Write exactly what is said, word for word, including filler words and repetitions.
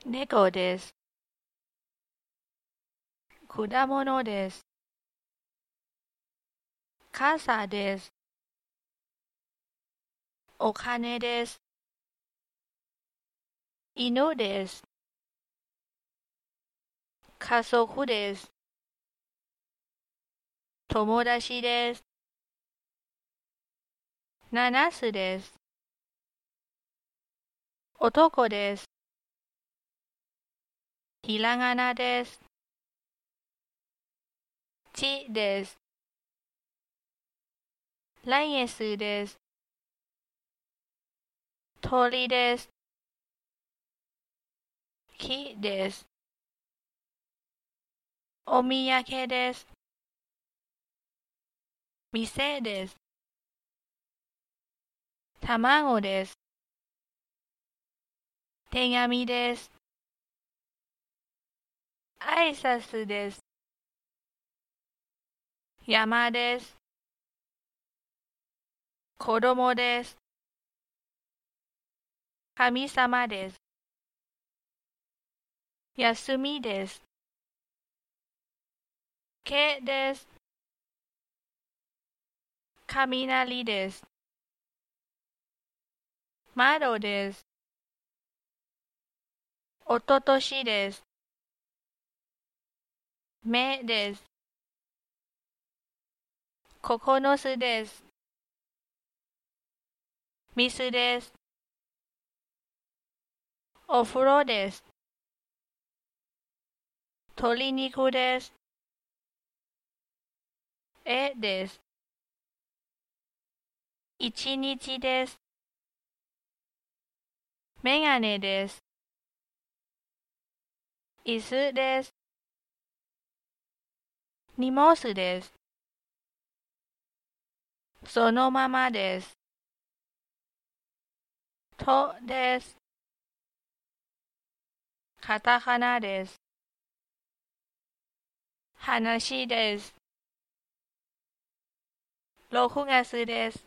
猫です。果物です。傘です。お金です。犬です。家族です。友達です。ナナスです。男です。ひらがなです。ちです。ライエスです。鳥です。木です。お土産です。店です。卵です。手紙です。挨拶です。山です。子供です。神様です。休みです。毛です。雷です。窓です。おととしです。目です。ココノスです。水です。お風呂です。鶏肉です。絵です。一日です。メガネです。椅子です。荷物です。そのままです。とです。カタカナです。話です。ろくがつです。